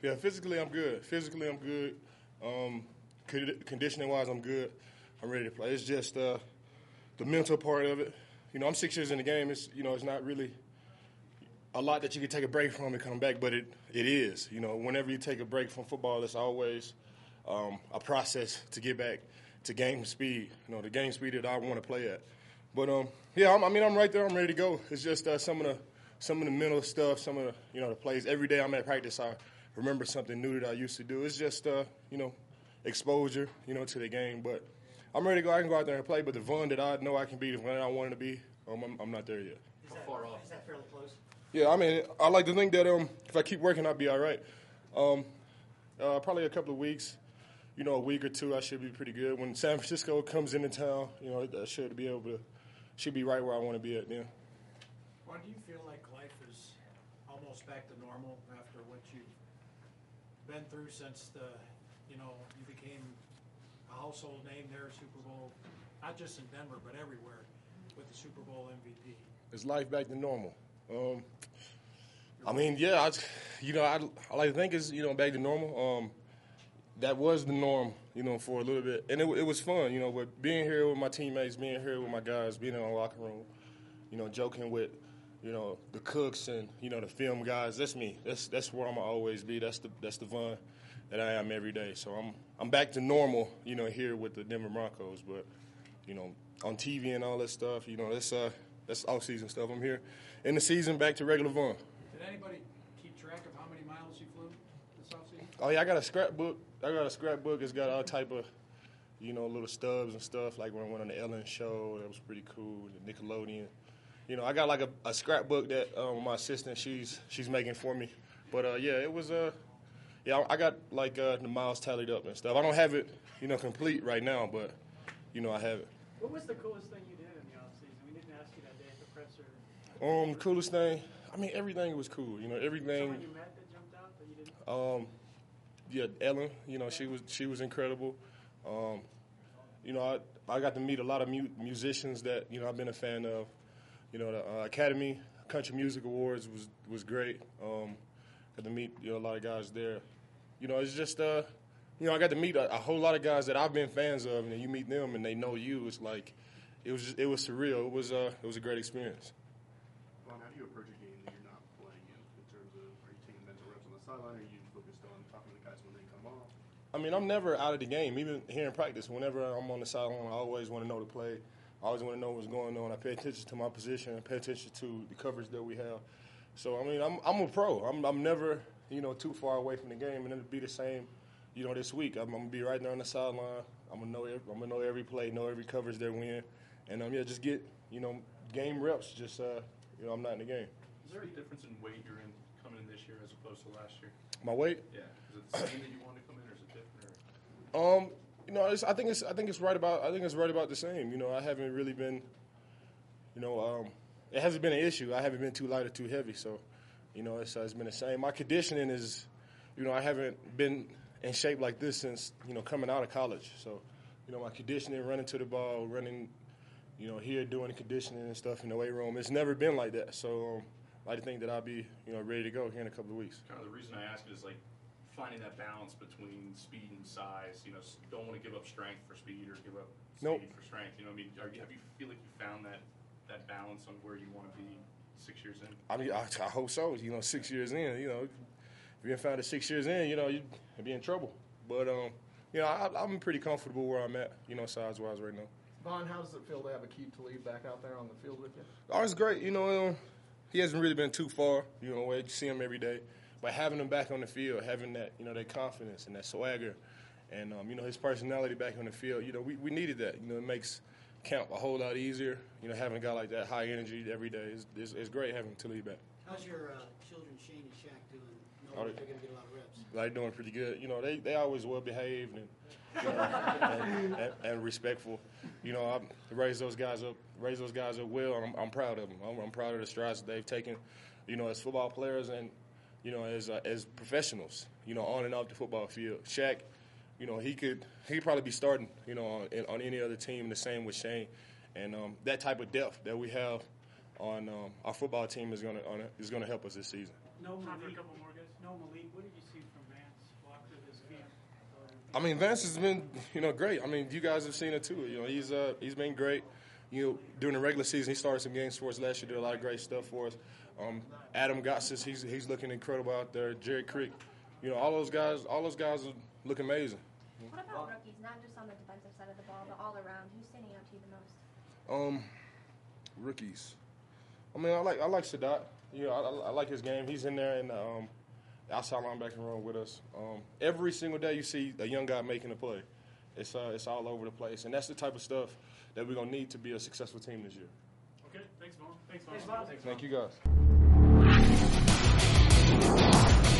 Yeah, physically I'm good. Physically I'm good. Conditioning-wise I'm good. I'm ready to play. It's just the mental part of it. I'm 6 years in the game. It's not really a lot that you can take a break from and come back, but it is. Whenever you take a break from football, it's always a process to get back to game speed. The game speed that I want to play at. But I'm right there. I'm ready to go. It's just some of the mental stuff, some of the plays. Every day I'm at practice, I remember something new that I used to do. It's just exposure, to the game. But I'm ready to go. I can go out there and play. But the Von that I know I can be, the Von that I want to be, I'm not there yet. Is that fairly close? Yeah, I like to think that if I keep working, I'll be all right. Probably a couple of weeks, a week or two, I should be pretty good. When San Francisco comes into town, I should be right where I want to be at then. Well, do you feel like life is almost back to normal after what you've been through since you became a household name there, Super Bowl, not just in Denver but everywhere, with the Super Bowl MVP? Is life back to normal? I like to think it's back to normal. That was the norm, for a little bit, and it was fun, But being here with my teammates, being here with my guys, being in the locker room, joking with, the cooks and the film guys. That's me. That's where I'm gonna always be. That's the fun that I am every day. So I'm back to normal, here with the Denver Broncos. But on TV and all that stuff, that's off-season stuff. I'm here in the season, back to regular Von. Did anybody keep track of how many miles you flew this offseason? Oh yeah, I got a scrapbook. It's got all type of, little stubs and stuff. Like when I went on the Ellen show, that was pretty cool. The Nickelodeon. I got like a scrapbook that my assistant she's making for me. But it was I got like the miles tallied up and stuff. I don't have it complete right now, but I have it. What was the coolest thing you did in the offseason? We didn't ask you that day at the presser. The coolest thing, everything was cool. Everything. Someone you met that jumped out that you didn't? Ellen. She was incredible. I got to meet a lot of musicians that I've been a fan of. The Academy Country Music Awards was great. Got to meet a lot of guys there. It's just I got to meet a whole lot of guys that I've been fans of, and then you meet them and they know you. It's like it was surreal. It was a great experience. Von, how do you approach a game that you're not playing in terms of, are you taking mental reps on the sideline, or are you focused on talking to the guys when they come off? I'm never out of the game. Even here in practice, whenever I'm on the sideline, I always want to know the play. I always want to know what's going on. I pay attention to my position. I pay attention to the coverage that we have. So, I'm a pro. I'm never, too far away from the game, and it'll be the same, this week. I'm going to be right there on the sideline. I'm going to know every play, know every coverage that we in. And, just get, game reps. Just, I'm not in the game. Is there a difference in weight you're in coming in this year as opposed to last year? My weight? Yeah. Is it the same that you wanted to come in, or is it different? Or? I think it's right about the same. I haven't really been, it hasn't been an issue. I haven't been too light or too heavy, so it's been the same. My conditioning is, I haven't been in shape like this since coming out of college. So, my conditioning, running to the ball, running, here doing the conditioning and stuff in the weight room, it's never been like that. So, I like to think that I'll be ready to go here in a couple of weeks. Kind of the reason I ask is like finding that balance between speed and size. Don't want to give up strength for speed or give up speed for strength. Have you feel like you found that balance on where you want to be 6 years in? I hope so. 6 years in, if you haven't found it 6 years in, you'd be in trouble. But I'm pretty comfortable where I'm at, size-wise right now. Von, how does it feel to have Aqib Talib back out there on the field with you? Oh, it's great. He hasn't really been too far, away. You see him every day. But having him back on the field, having that, that confidence and that swagger and, his personality back on the field, we needed that. It makes camp a whole lot easier. Having a guy like that, high energy every day, is great having Talib back. How's your children, Shane and Shaq, doing? Knowing they're going to get a lot of reps. They're doing pretty good. They always well behaved and and respectful. I raised those guys up well. And I'm proud of them. I'm proud of the strides that they've taken, as football players and as professionals, on and off the football field. Shaq, he'd probably be starting, on any other team. The same with Shane, and that type of depth that we have on our football team is gonna help us this season. No Malik. A couple more guys. No Malik. What did you see from I mean, Vance has been, great. I mean, you guys have seen it too. He's been great. During the regular season, he started some games for us last year. Did a lot of great stuff for us. Adam Gotsis, he's looking incredible out there. Jared Crick, all those guys are looking amazing. What about rookies, not just on the defensive side of the ball, but all around? Who's standing out to you the most? Rookies. I mean, I like Sadat. I like his game. He's in there in the outside linebacker room with us. Every single day you see a young guy making a play. It's all over the place, and that's the type of stuff that we're gonna need to be a successful team this year. Okay, thanks, Vaughn. Thank you, guys.